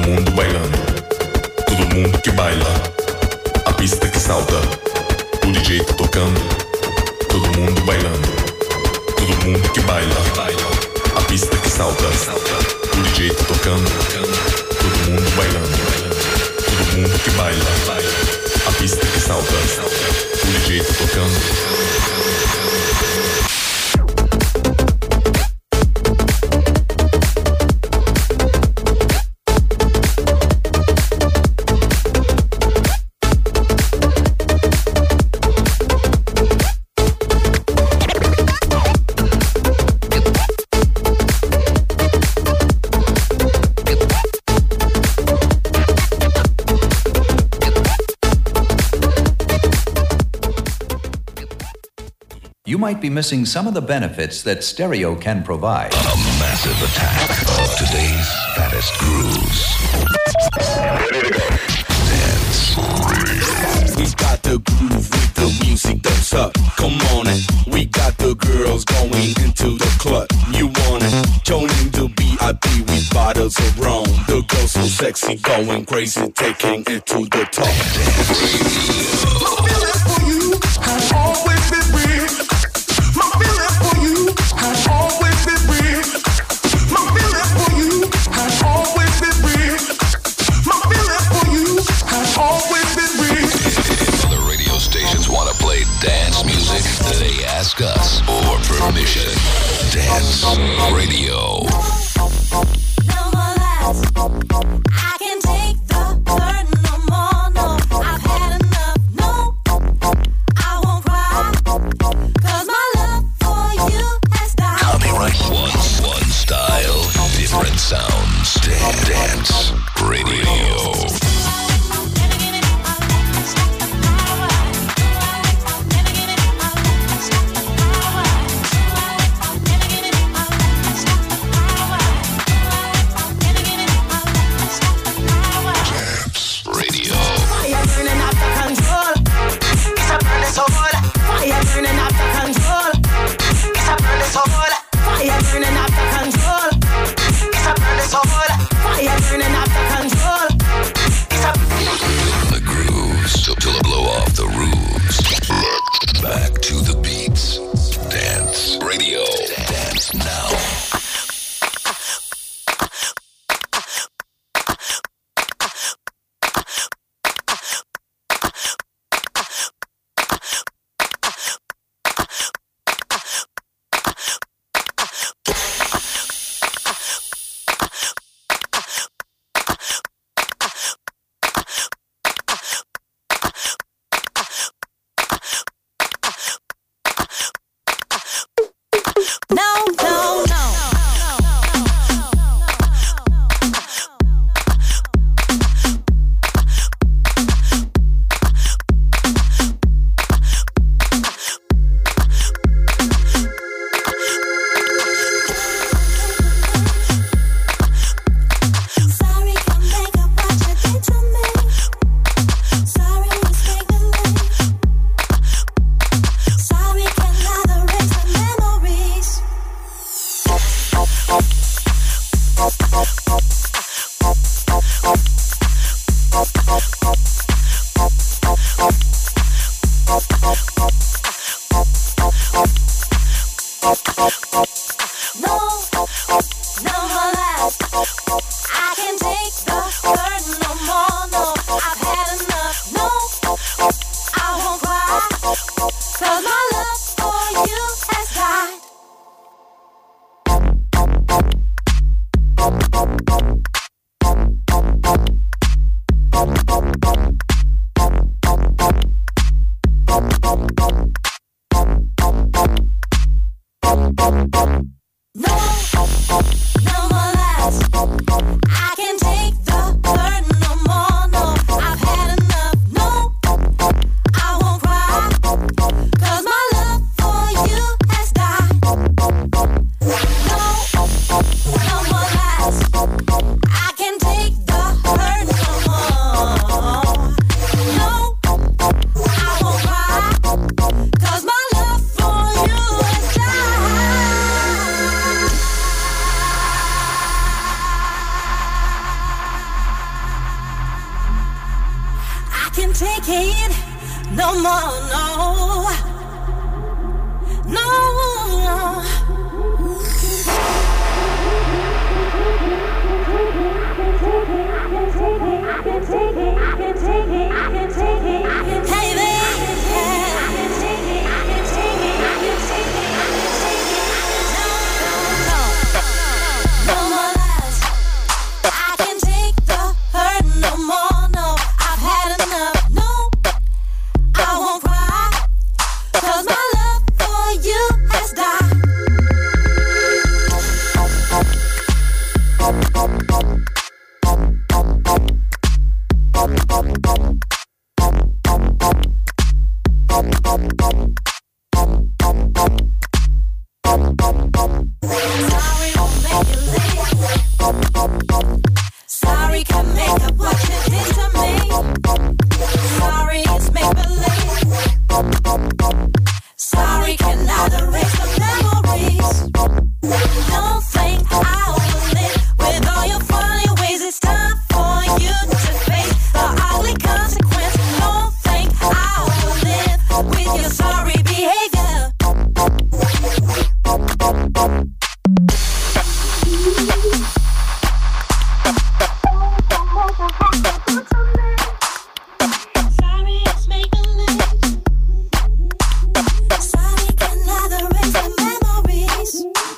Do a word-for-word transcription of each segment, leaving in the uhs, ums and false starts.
mundo bailando, todo mundo que baila, a pista que salta, o D J tocando, todo mundo bailando, todo mundo que baila, a pista que salta, o D J tocando, todo mundo bailando, todo mundo que baila, a pista que salta, o D J tocando. You might be missing some of the benefits that stereo can provide. A massive attack of today's fattest grooves. Ready to go. Dance Radio. We got the groove with the music that's up. Come on in. We got the girls going into the club. You want it? Joining the B I B with bottles of rum. The girls so sexy, going crazy, taking it to the top. Dance Radio. My feeling for you has always been real. My feeling for you has always been real. My feeling for you has always been real. My feeling for you has always been real. If other radio stations want to play dance music, they ask us for permission. Dance Radio. No more lies. I can't take the burden no more. No, I've had enough. No, I won't cry. 'Cause my love for you has died. Copyright one, one style, different sounds. Dan- Dance Radio. Never take it no more, no, no. Hey, sorry can make up what you did to me. Sorry is make believe. Sorry cannot erase the memories. Don't think I will live with all your funny ways. It's time for you to face the ugly consequence. Don't think I will live with your sorry behavior. Sorry, it's make believe. Sorry cannot erase the memories.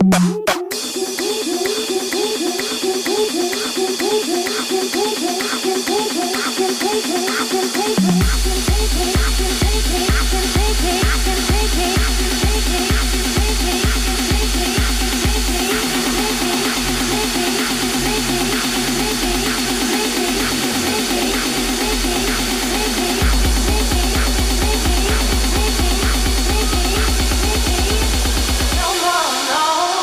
No more, no.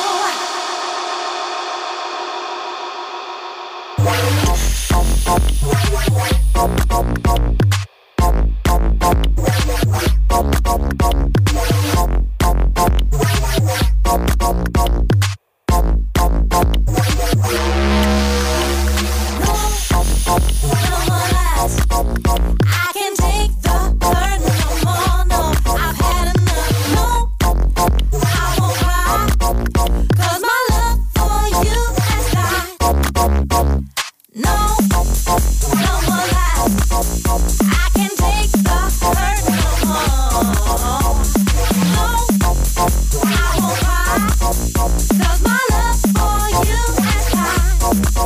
I can take the hurt no more, no. I've had enough, no. I won't cry, 'cause my love for you has died. No, no more lies. I can take the hurt no more. No, I won't cry, 'cause my love for you has died.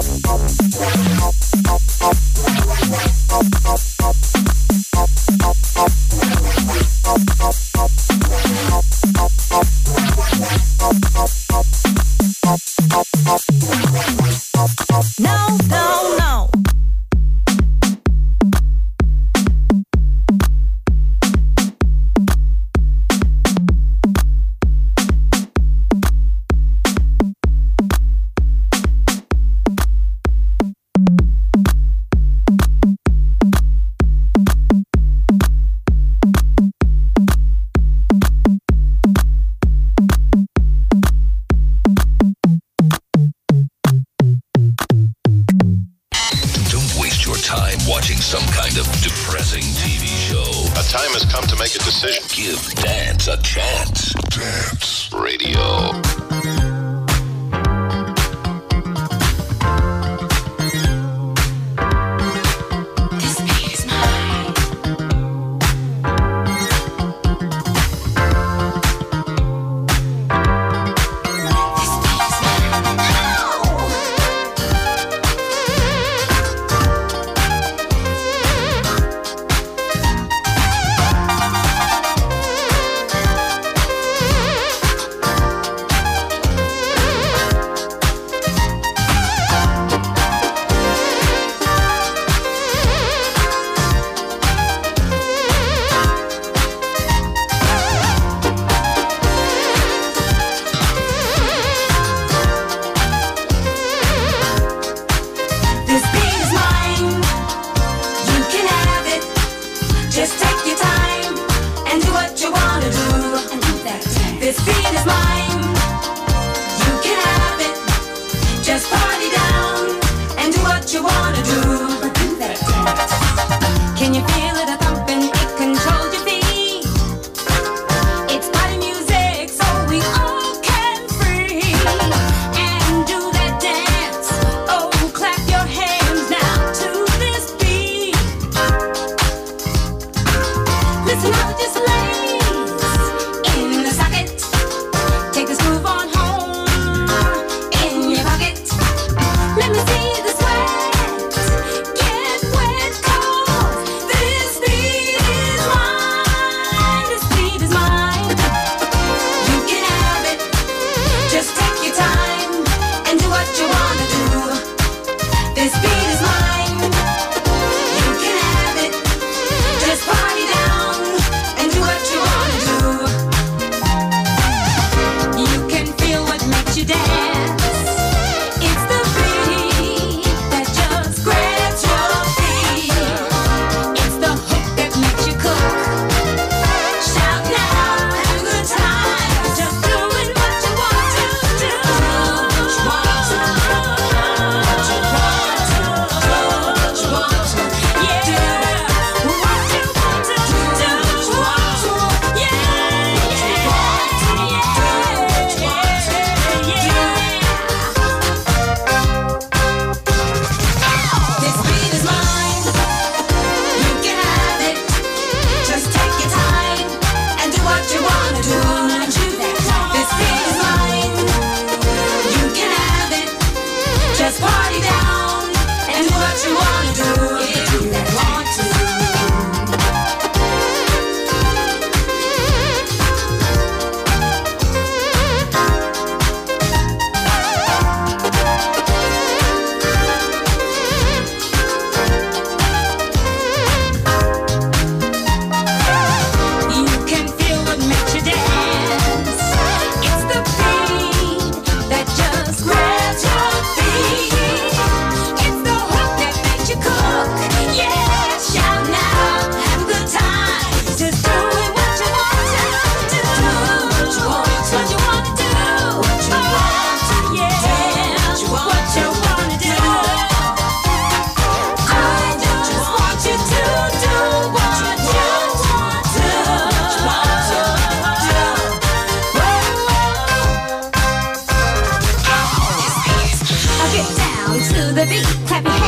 No, no, no. Don't waste your time watching some kind of depressing T V show. A time has come to make a decision. Give dance a chance. Dance Radio. Can you feel it?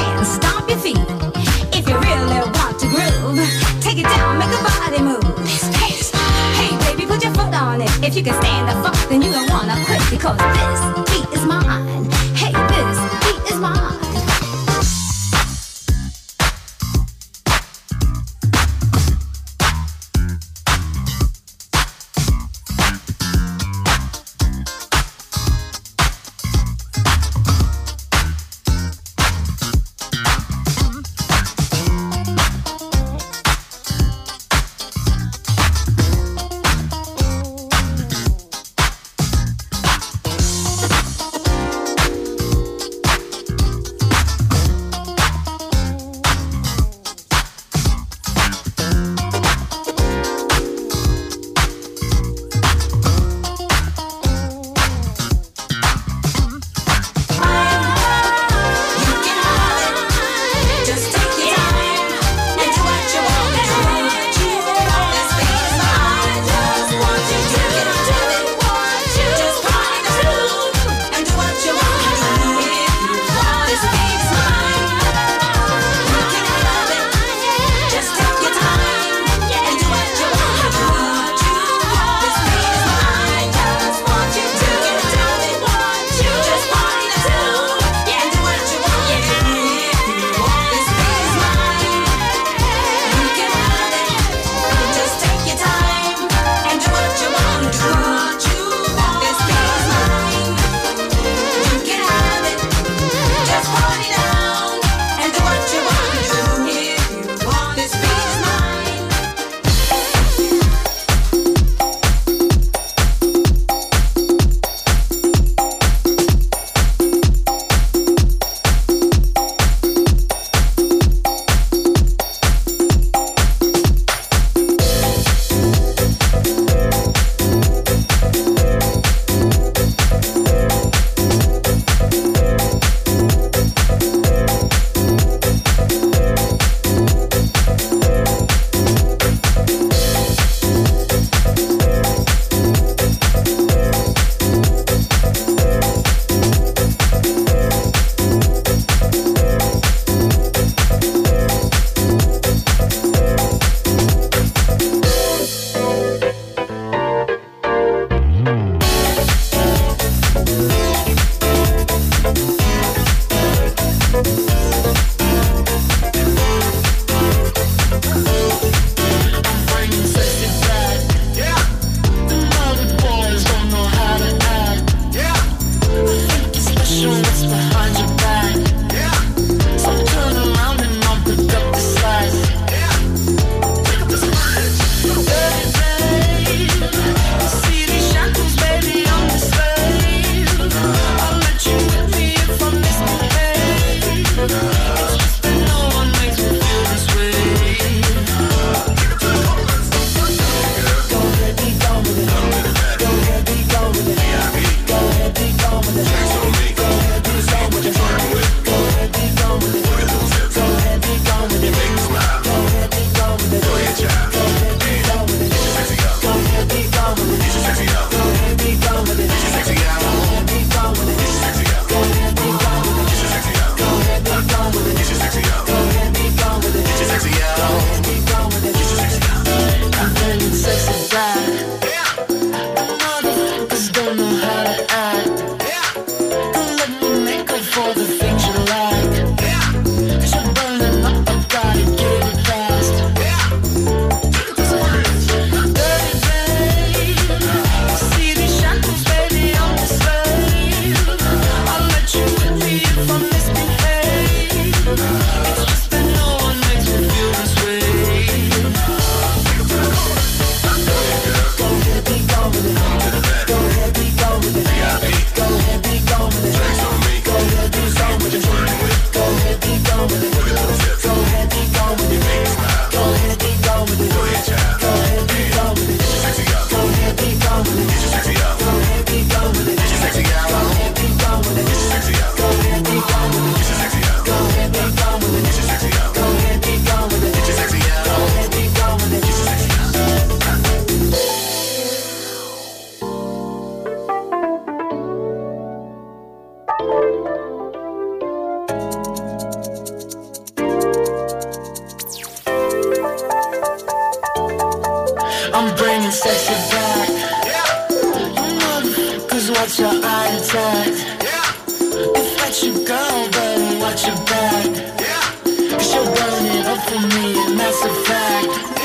hands, stomp your feet. If you really want to groove, take it down, make the body move. Hey baby, put your foot on it. If you can stand the funk, then you don't wanna quit, because this beat is mine. Hey, this beat is mine. Watch your eye attack. If let you go, baby, watch your back. Cause you'll burn it up for me, and that's a fact.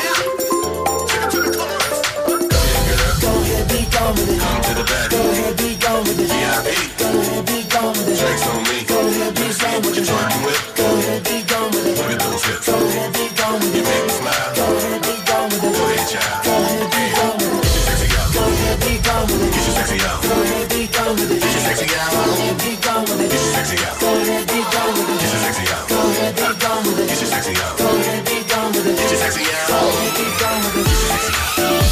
Go ahead, be gone with it. Come to the back. Go ahead, be gone with it. V I P. Go ahead, be gone with it. Drinks on me. Go ahead, be gone with it. Go ahead, be gone with it. Look at those hips. Go ahead, be gone with it. You make me smile. Go ahead, be gone with it. Go ahead, child. Go ahead, be gone with it. Get your sexy out. Go ahead, be gone with it. Get your sexy out. Go ahead, be gone with it. Get your sexy out. Go ahead, be gone with it. Get your sexy out. Go ahead, be gone with it. Get your sexy out. Go ahead, be gone with it. Get your sexy out. Go ahead, be gone with it. Get your sexy out. Go ahead, be gone with it. Get your sexy out.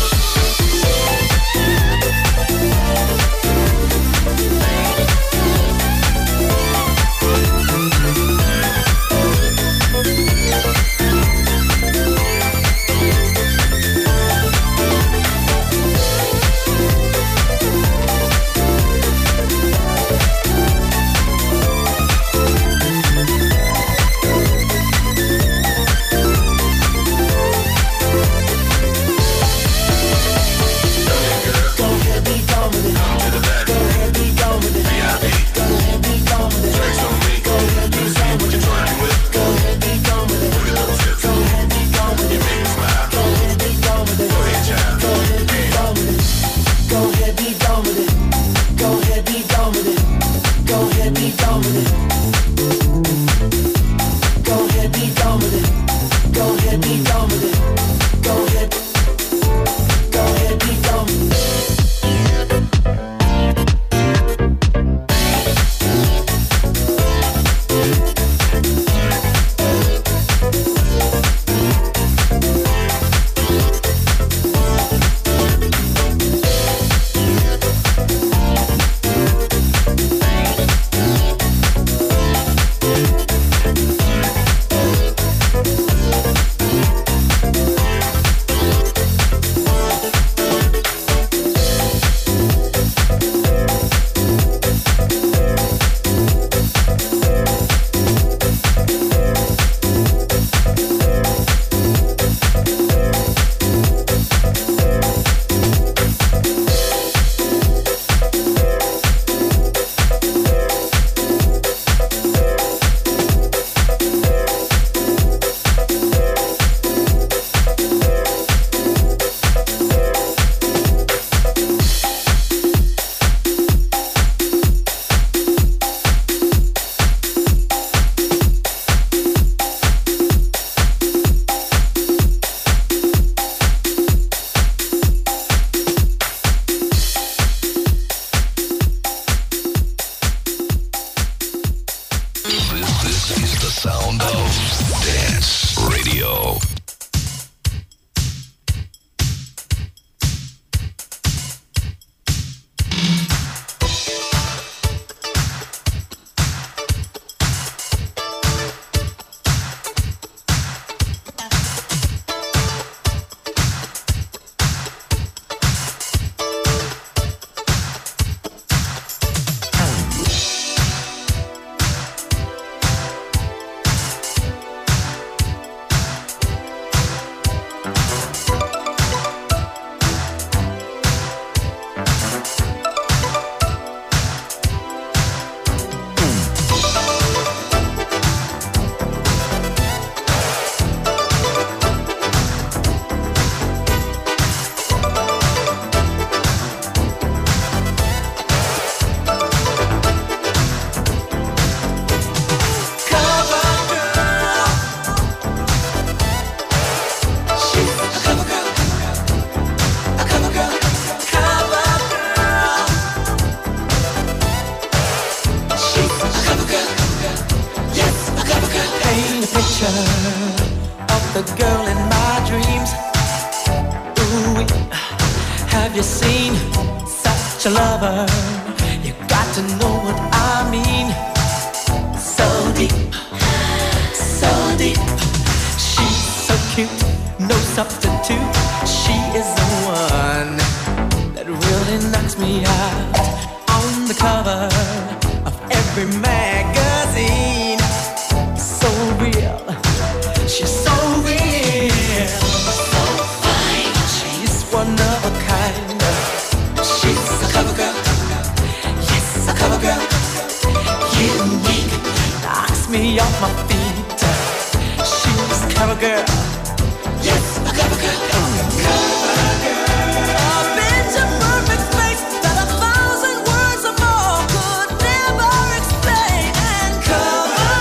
cover girl. Yes, a cover girl. Cover girl. A picture perfect face that a thousand words or more could never explain. And cover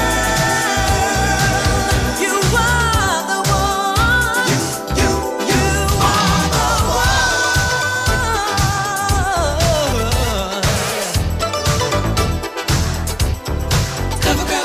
girl, you are the one. You, you, you are the one. Cover girl.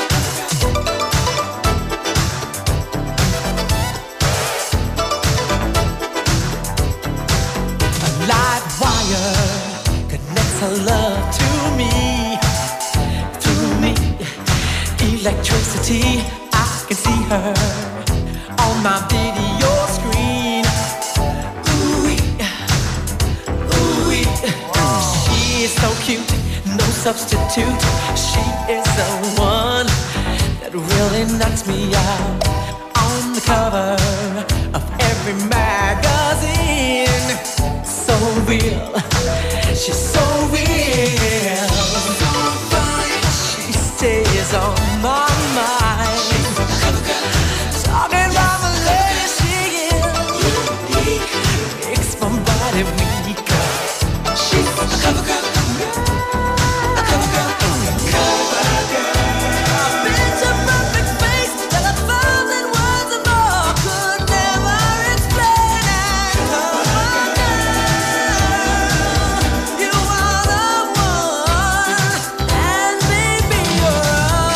Connects her love to me, to me. Electricity, I can see her on my video screen. Ooh-wee, ooh-wee. She is so cute, no substitute. She is the one that really knocks me out. On the cover of every magazine. So real, she's so real. She stays on my mind. Talking about the lady she is. Makes my body weak. She's a cover girl. A cover girl. Cover girl. A picture perfect face that a thousand words or more could never explain. And cover you are the one, and baby you're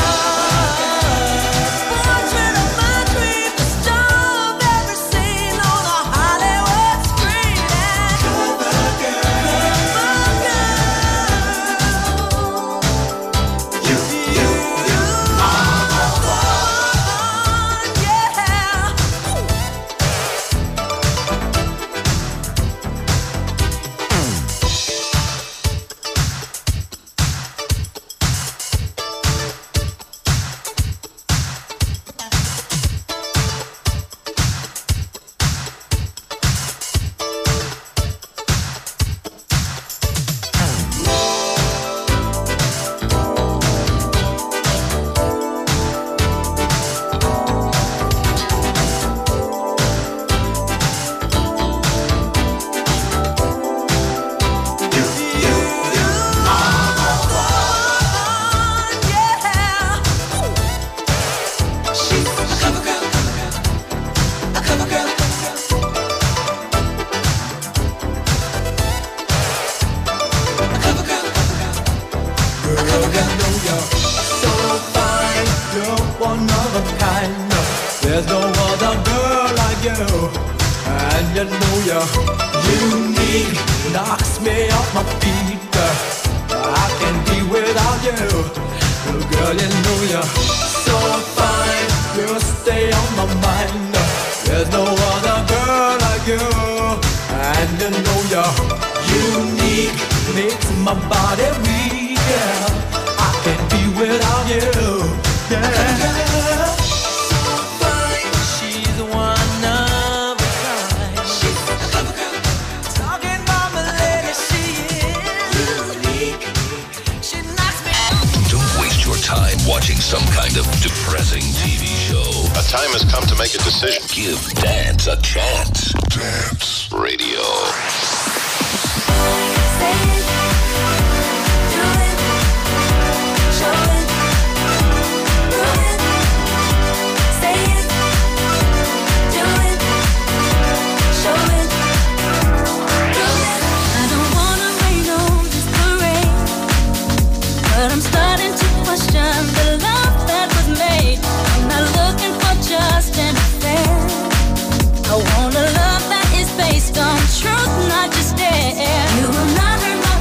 portrait of my dream, the star of every scene on a Hollywood screen. And cover girl, cover girl, you, you, you are the one, yeah. There's no other girl like you, and you know you're unique. Knocks me off my feet. I can't be without you. Girl, you know you're so fine. You stay on my mind. There's no other girl like you, and you know you're unique. Makes my body weak. Yeah. I can't be without you. Yeah. Time watching some kind of depressing T V show. A time has come to make a decision. Give dance a chance. Dance Radio. Say it, do it, show it, prove it. Say it, do it, show it, prove it. I don't wanna rain on this parade, but I'm starting to question the love that was made. I'm not looking for just an affair. I want a love that is based on truth, not just dare. You will not hurt my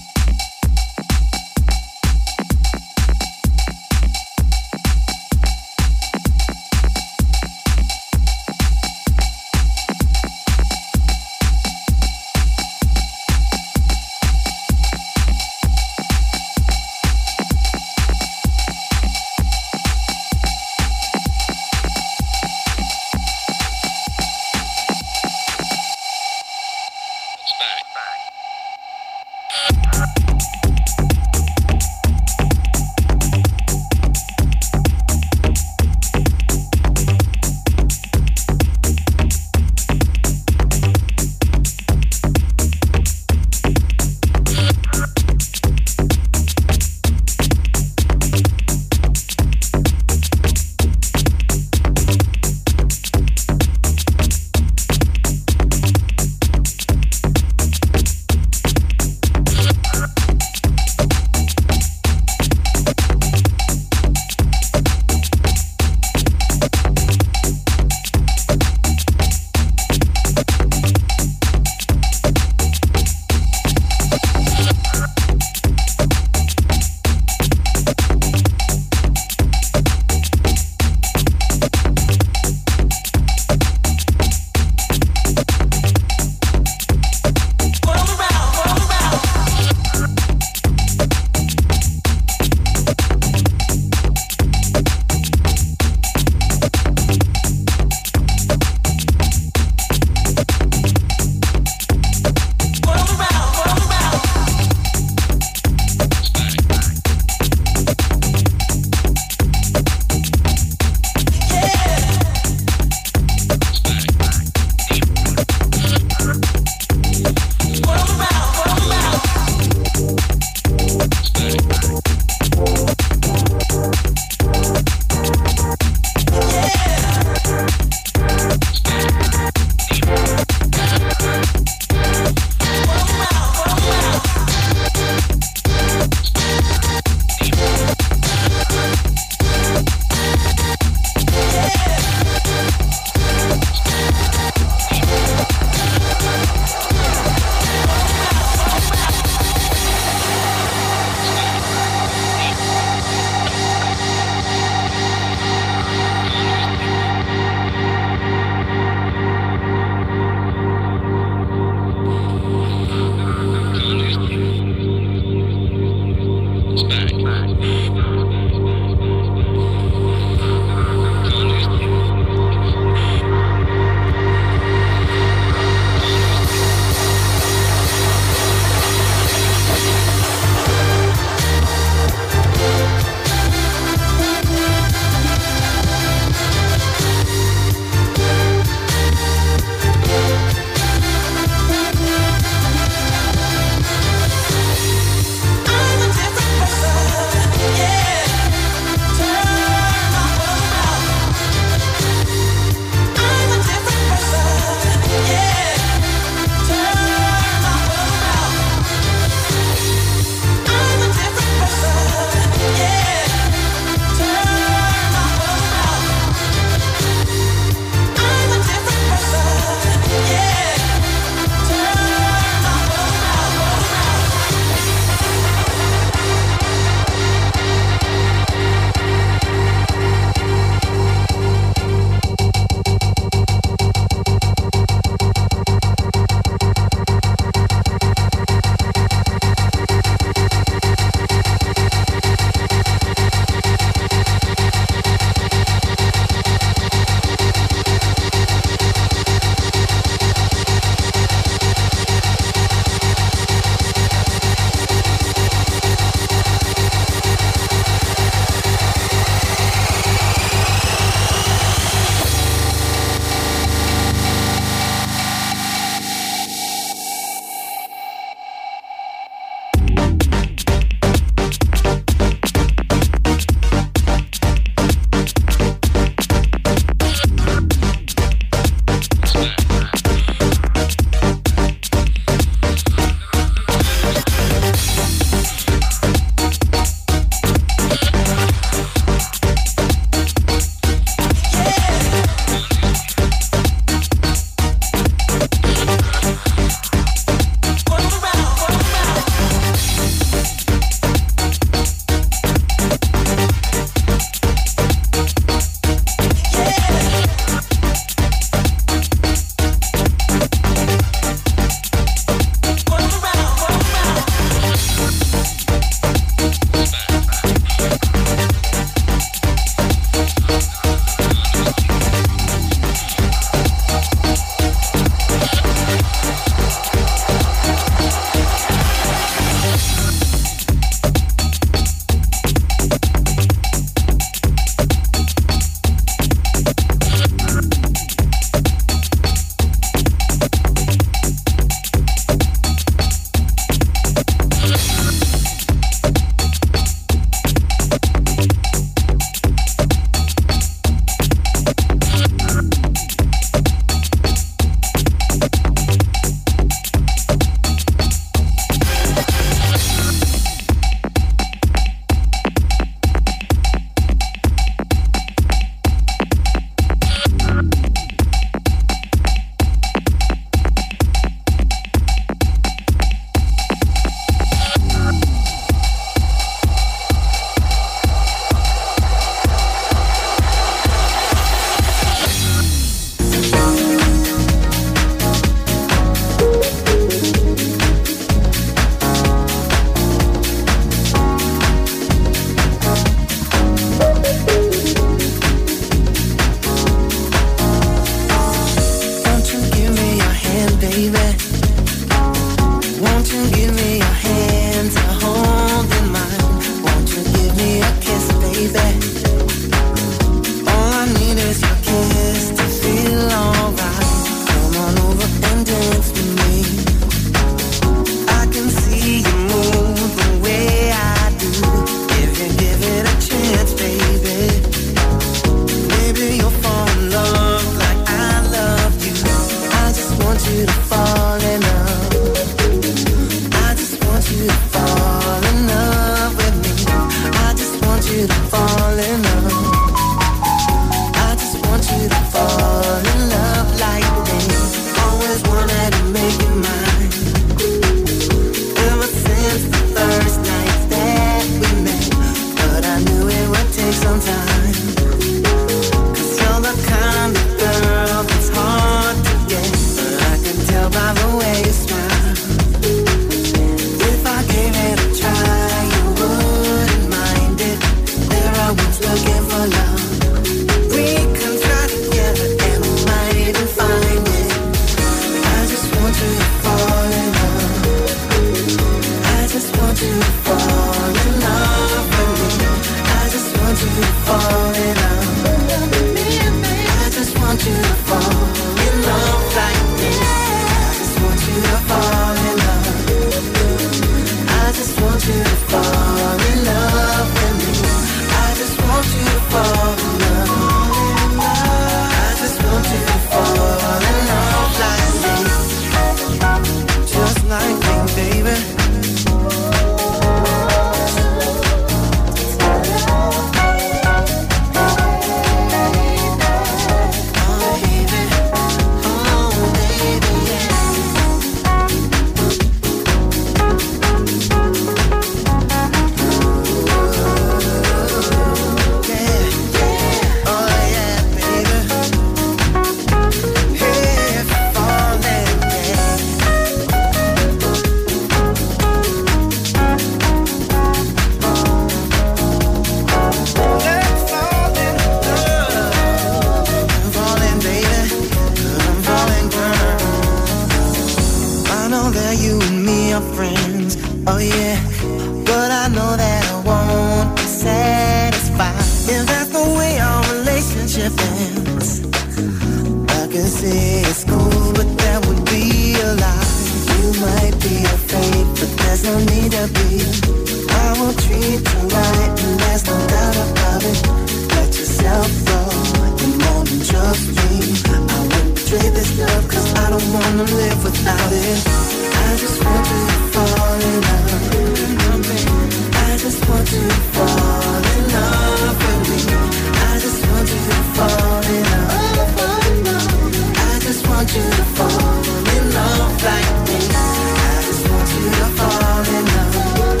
our friends, oh yeah. But I know that I won't be satisfied if that's the way our relationship ends. I can say it's cool, but that would be a lie. You might be afraid, but there's no need to be. I will treat you right, and there's no doubt about it. Let yourself go, and more than trust me. I won't betray this love, cause I don't wanna live without it. I just want you to fall in love. I just want you to fall in love with me. I just want you to fall in love. I just want you to fall in love like me. I just want you to fall in love.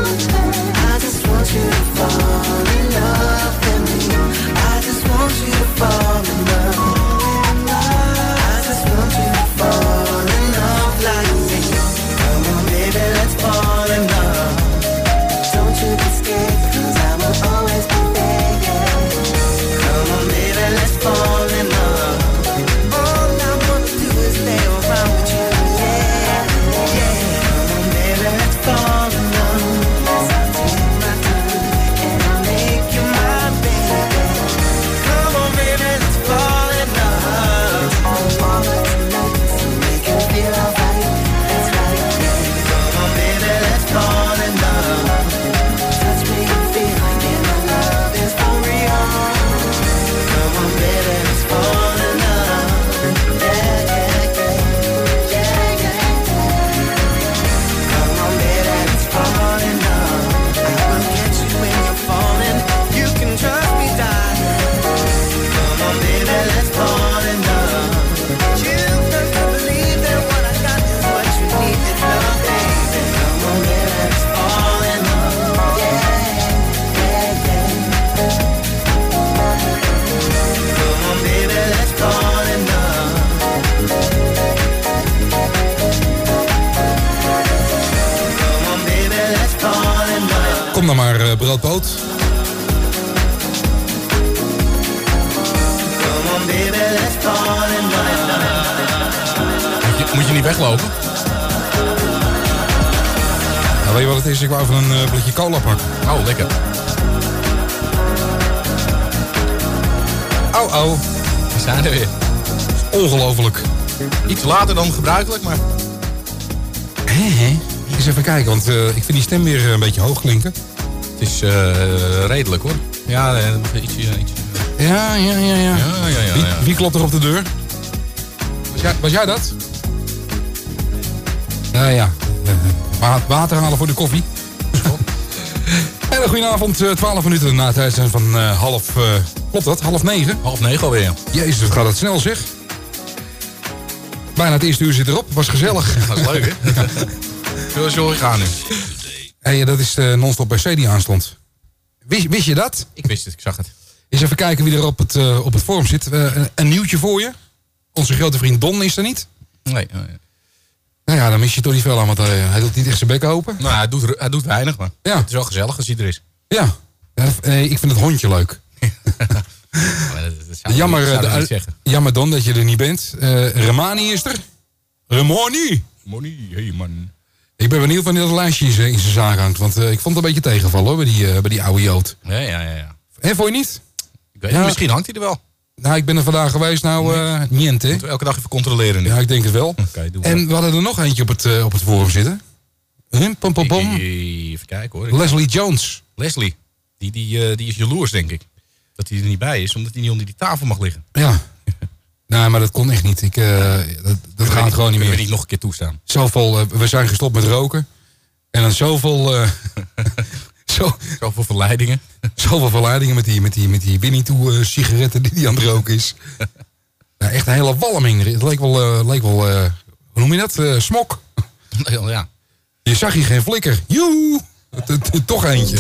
I just want you to fall in love with me. I just want you to fall in love. I just want you to fall in love like me. Come on, baby, let's fall in love. Don't you be scared, cause I will always be there, yeah. Come on, baby, let's fall in love. All I wanna do is stay around with you, yeah, yeah. Come on, baby, let's fall in love. Yes, I'll take my time, and I'll make you my baby. Come on, baby, let's fall in love. All of tonight, so we can feel alright. That's right, yeah. Come on, baby, let's fall in love. Touch me and feel like yeah, my love is for real. Come on, baby, let's fall in love. Yeah, yeah, yeah, yeah, yeah. Come on, baby, let's fall in love. I will get you when you're falling. You can trust me, darling. Come on, baby, let's fall in love. You got to believe that what I got is what you need. It's love, baby. Come on, baby, let's fall in love. Yeah, yeah, yeah. Come on, baby, let's fall in love. Come on, baby, let's fall in love. Kom dan maar, uh, broodpoot. Come on, baby, let's fall in love. Moet je, moet je niet weglopen? Nou, weet je wat het is? Ik wou even een uh, blikje cola pakken. Oh, lekker. Oh, oh. We zijn er weer. Ongelooflijk. Iets later dan gebruikelijk, maar... Hé, hé. Eens even kijken, want uh, ik vind die stem weer een beetje hoog klinken. Het is uh, redelijk, hoor. Ja, uh, ietsje... ietsje. Ja, ja, ja, ja. ja, ja, ja, ja. Wie, wie klopt er op de deur? Was jij, was jij dat? Ja, ja. Uh, water halen voor de koffie. Hele goedenavond, uh, twaalf minuten na het uitzenden van uh, half... Uh, klopt dat? Half negen? Half negen alweer. Jezus, wat gaat het snel, zeg. Bijna het eerste uur zit erop. Was gezellig. Dat is leuk, hè? Zullen we zo gaan nu? Hey, dat is de non-stop per se die aanstond. Wist, wist je dat? Ik wist het, ik zag het. Eens even kijken wie er op het, uh, op het forum zit. Uh, een, een nieuwtje voor je. Onze grote vriend Don is er niet. Nee. nee. Nou ja, dan mis je toch niet veel aan, want hij, hij doet niet echt zijn bek open. Nou, hij doet, hij doet weinig, maar ja. Het is wel gezellig als hij er is. Ja, ja nee, ik vind het hondje leuk. dat, dat zou jammer, zou uh, niet jammer Don dat je er niet bent. Uh, Remani is er. Remani! Remani, hey man. Ik ben benieuwd wanneer dat lijstje in zijn zaak hangt. Want uh, ik vond het een beetje tegenvallen hoor, bij die, uh, bij die oude Jood. Ja, ja, ja. ja. Hé, vond je niet? Ik weet ja, niet, misschien hangt hij er wel. Nou, ik ben er vandaag geweest, nou, uh, niet, hè? Moeten we elke dag even controleren nu? Ja, ik denk het wel. Okay, doe en we hadden er nog eentje op het, uh, op het forum zitten. Hum, pom, pom, pom. Even kijken hoor. Leslie Jones. Leslie, die, die, uh, die is jaloers, denk ik. Dat hij er niet bij is, omdat hij niet onder die tafel mag liggen. Ja. Nee, maar dat kon echt niet. Ik, uh, dat dat gaat gewoon niet meer. Ik wil niet nog een keer toestaan. Zoveel, uh, we zijn gestopt met roken. En dan zoveel... Uh, zo, zoveel verleidingen. Zoveel verleidingen met die, met die, met die Winnie-toe-sigaretten die die aan het roken is. Ja, echt een hele walming. Het leek wel, uh, leek wel uh, hoe noem je dat? Uh, smok. Ja. Je zag hier geen flikker. Joe! Toch eentje.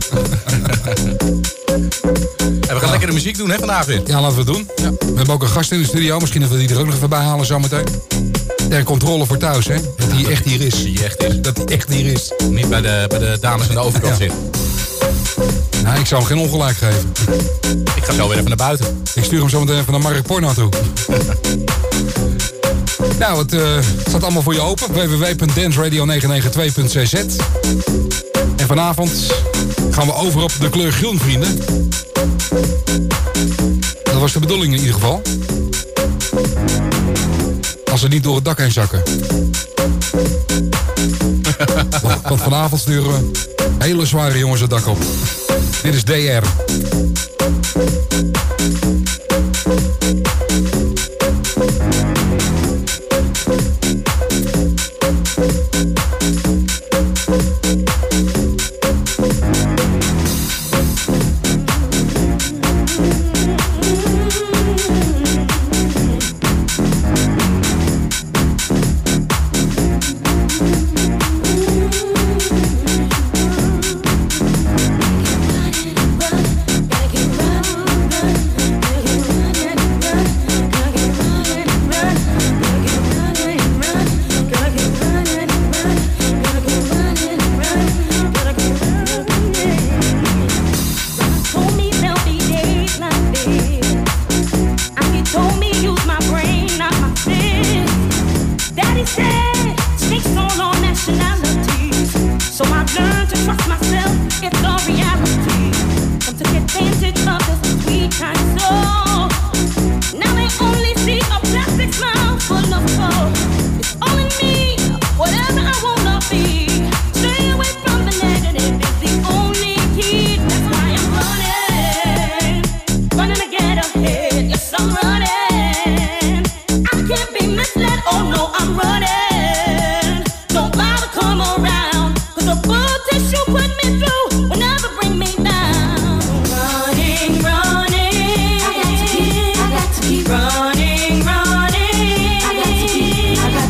En we gaan ja. lekker de muziek doen, hè, vandaag weer. Ja, laten we het doen. Ja. We hebben ook een gast in de studio. Misschien dat we die er ook nog even bij halen zometeen. Ter controle voor thuis, hè. Dat hij ja, echt hier is. Die echt is. Dat hij echt hier is. Niet bij de, bij de dames aan de overkant ja. zit. Nou, ik zou hem geen ongelijk geven. Ik ga zo weer even naar buiten. Ik stuur hem zo meteen even naar Mark Porno toe. Nou, het uh, staat allemaal voor je open. w w w punt dance radio negen negen twee punt c z. En vanavond gaan we over op de kleur groen, vrienden. Dat was de bedoeling in ieder geval. Als ze niet door het dak heen zakken. want, want vanavond sturen we hele zware jongens het dak op. Dit is D R. Running, running, I got to keep, I got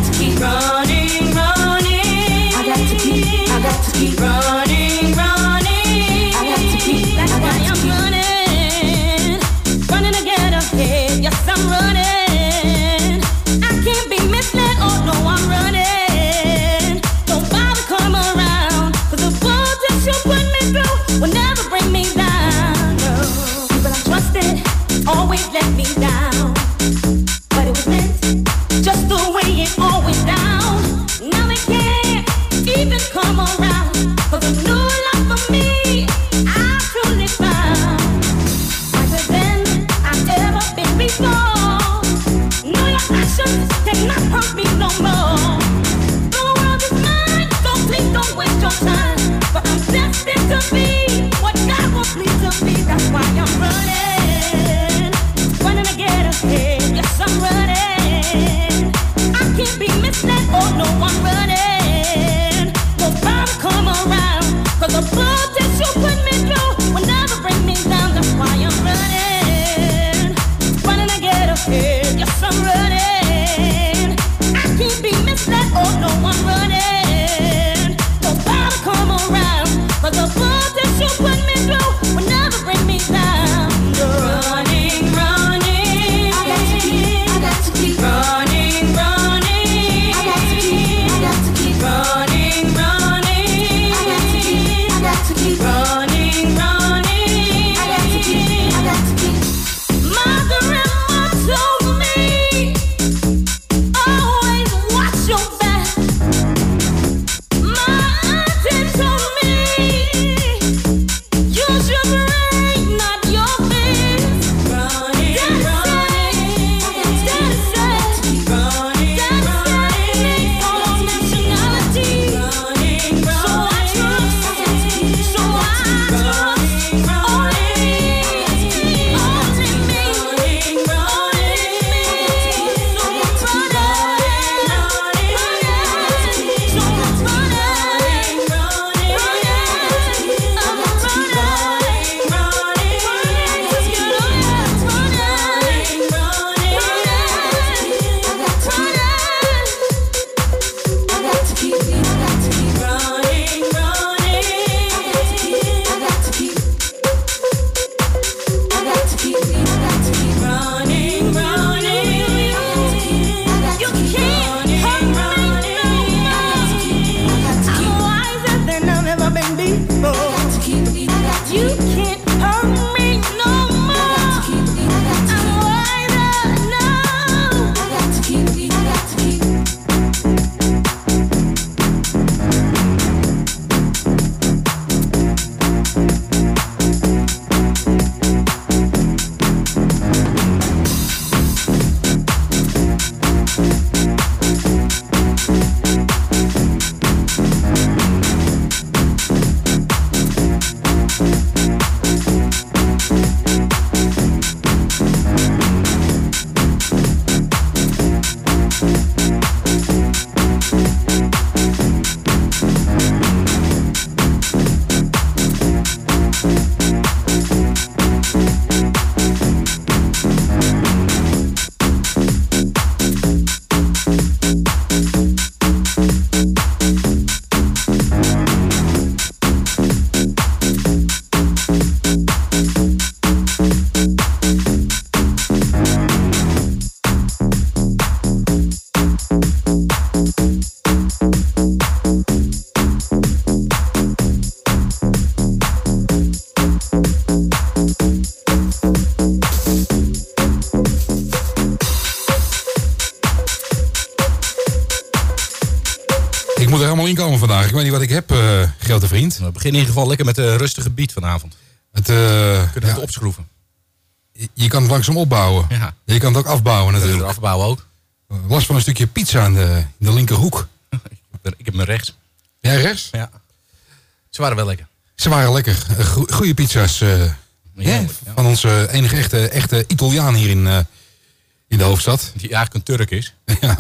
moet er helemaal inkomen vandaag. Ik weet niet wat ik heb, uh, grote vriend. We beginnen in ieder geval lekker met een rustige beat vanavond. Het, uh, We kunnen ja, het opschroeven. Je, je kan het langzaam opbouwen. Ja. Je kan het ook afbouwen natuurlijk. Het afbouwen ook. Last van een stukje pizza in de, in de linkerhoek. Ik heb me rechts. Jij rechts? Ja. Ze waren wel lekker. Ze waren lekker. Uh, go- goeie pizza's. Uh, Ja, ja, ja. van onze enige echte, echte Italiaan hier in, uh, in de hoofdstad. Die eigenlijk een Turk is. Ja.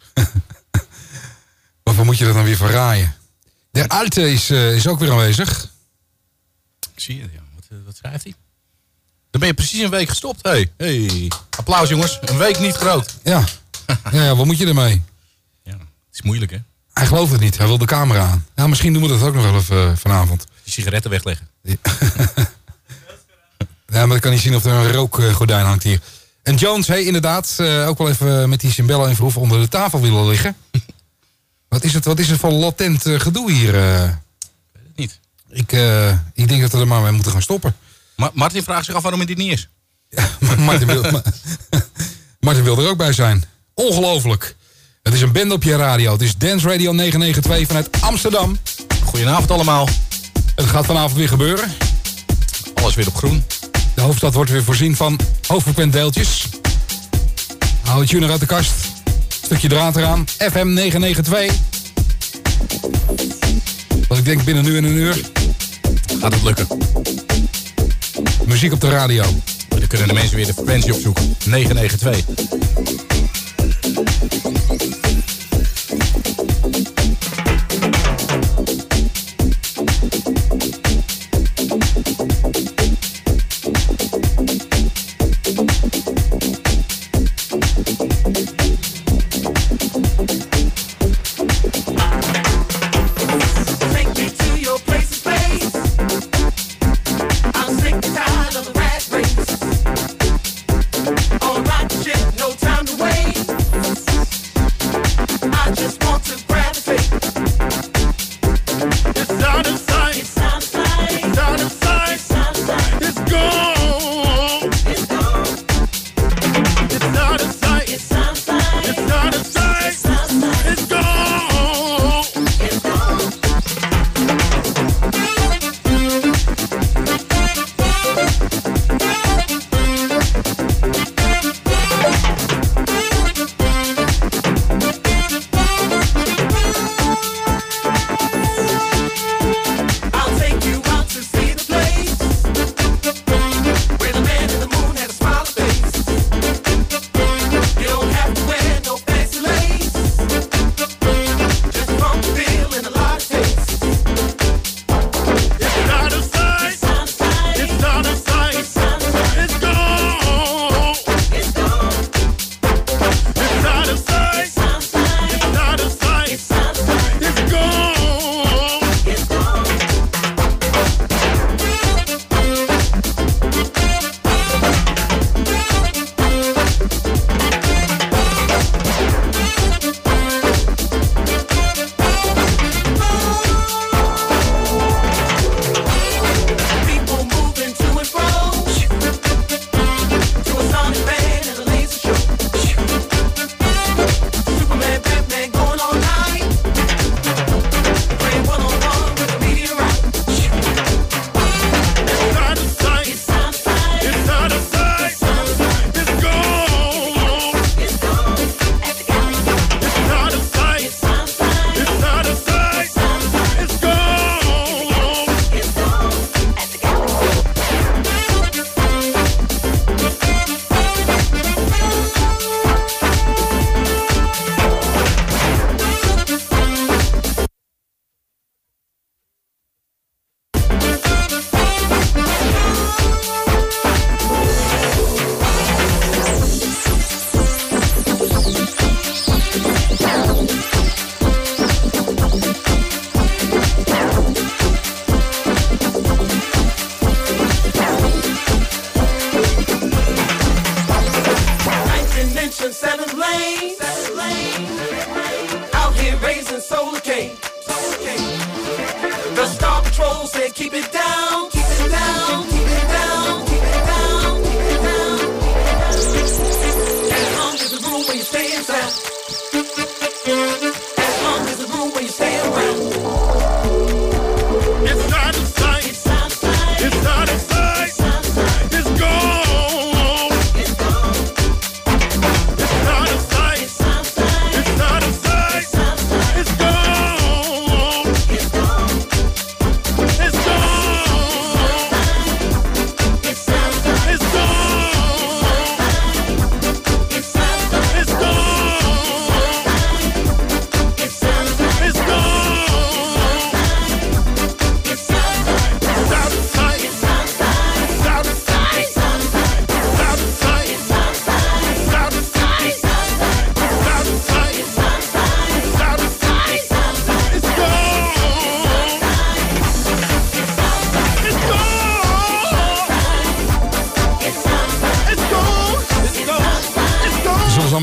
Waarvoor moet je dat dan weer verraaien? De Alte is, uh, is ook weer aanwezig. Ik zie het, ja. Wat, uh, wat schrijft hij? Dan ben je precies een week gestopt. Hey, hey. Applaus jongens. Een week niet groot. Ja. Ja, ja, wat moet je ermee? Ja, het is moeilijk hè. Hij gelooft het niet. Hij wil de camera aan. Ja, misschien doen we dat ook nog wel even uh, vanavond. Die sigaretten wegleggen. Ja. Ja, maar dan kan niet zien of er een rookgordijn hangt hier. En Jones, hey, inderdaad, uh, ook wel even met die cymbellen en verhoeven onder de tafel willen liggen. Wat is het, wat is het voor latent uh, gedoe hier? Uh? Ik weet het niet. Ik, uh, ik denk dat we er maar mee moeten gaan stoppen. Ma- Martin vraagt zich af waarom hij dit niet is. Ja, Martin, wil, Ma- Martin wil er ook bij zijn. Ongelooflijk. Het is een band op je radio. Het is Dance Radio negenhonderdnegenentwintig vanuit Amsterdam. Goedenavond allemaal. Het gaat vanavond weer gebeuren. Alles weer op groen. De hoofdstad wordt weer voorzien van hoogfrequent deeltjes. Hou het tuner uit de kast. Stukje draad eraan. F M negenhonderdnegenentwintig. Wat ik denk binnen nu en een uur. Gaat het lukken. Muziek op de radio. Dan kunnen de mensen weer de frequentie opzoeken. negenhonderdnegenentwintig. As long as the room where you stay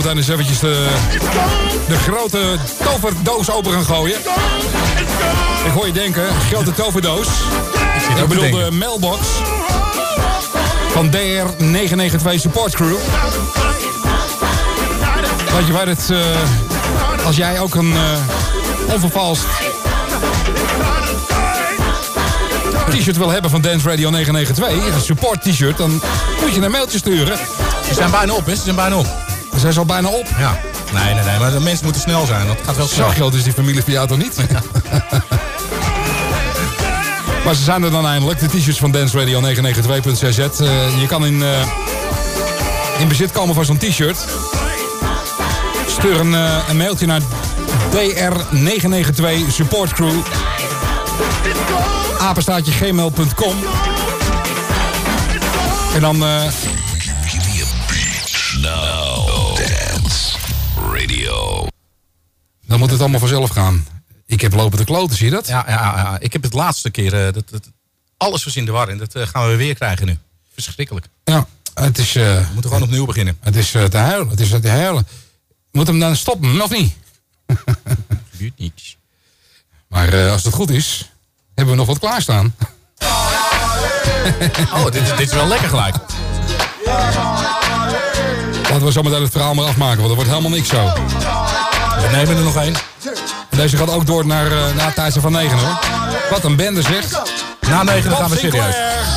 meteen eens eventjes de, de grote toverdoos open gaan gooien. Ik hoor je denken, grote toverdoos. Ik, ik bedoel de mailbox van D R negen negen twee Support Crew. Weet je waar het, uh, als jij ook een uh, onvervalst t-shirt wil hebben van Dance Radio negen negen twee, een support t-shirt, dan moet je een mailtje sturen. Ze zijn bijna op, hè? Ze zijn bijna op. Ze zijn al bijna op? Ja. Nee, nee, nee, maar de mensen moeten snel zijn. Dat gaat wel snel. Zo groot is die familie van jou toch niet? Ja. Maar ze zijn er dan eindelijk, de t-shirts van Dance Radio negen negen twee punt c z. Uh, je kan in, uh, in bezit komen van zo'n t-shirt. Stuur een, uh, een mailtje naar D R negen negen twee Support Crew. apenstaartje gmail punt com. En dan... Uh, Now Dance Radio. Dan moet het allemaal vanzelf gaan. Ik heb lopen te kloten, zie je dat? Ja, ja, ja. Ik heb het laatste keer... Uh, dat, dat, alles was in de war en dat uh, gaan we weer krijgen nu. Verschrikkelijk. Ja, het is... Uh, we moeten gewoon opnieuw beginnen. Het is uh, te huilen, het is uh, te huilen. Moet hem dan stoppen, of niet? Gebeurt niets. Maar uh, als het goed is, hebben we nog wat klaarstaan. Oh, dit, dit is wel lekker gelijk. Laten we zo meteen het verhaal maar afmaken, want er wordt helemaal niks zo. We nemen er nog één. Deze gaat ook door naar, uh, naar Thijssen van negen, hoor. Wat een bende, zeg. Na negen gaan we serieus.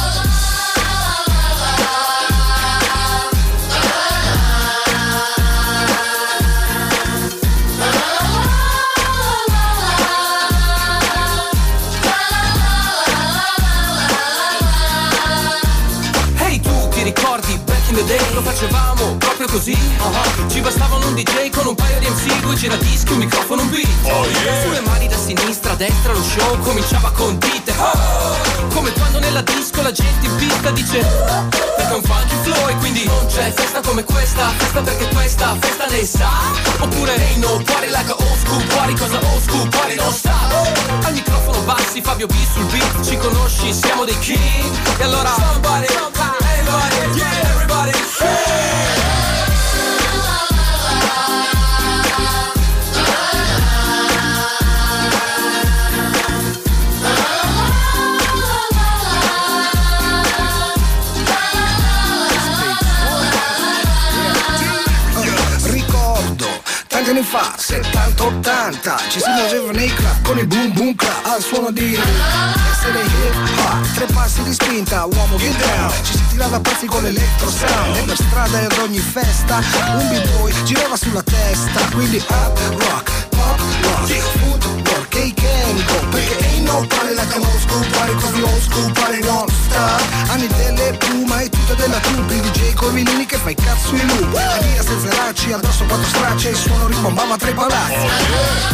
Lo facevamo proprio così, uh-huh. Ci bastavano un D J con un paio di M C, due giradischi, un microfono, un beat. Oh yeah. Sulle mani da sinistra a destra lo show cominciava con dite, oh. Come quando nella disco la gente in pista dice perché un funky flow e quindi non c'è festa come questa, festa perché questa festa ne sa. Oppure hey no, party like a old school party, cosa old school party non sta. Al microfono bassi, Fabio B sul beat, ci conosci, siamo dei king. E allora somebody, somebody, everybody, yeah, everybody. Anni fa, settanta ottanta, ci si muoveva nei club con il boom boom club al suono di essere hip hop, tre passi di spinta, uomo get down, ci si tirava pazzi con l'electro sound e per strada e ad ogni festa un b-boy girava sulla testa, quindi up rock, pop rock, footwork, cake and go, perché ain't no party like an old school party, cause the old school party don't stop. Anni delle Puma e tutta della troupe, il D J coi vinili che fai cazzo in loop, la via senza racci, addosso quattro stracce, il suono ribombava tra i palazzi.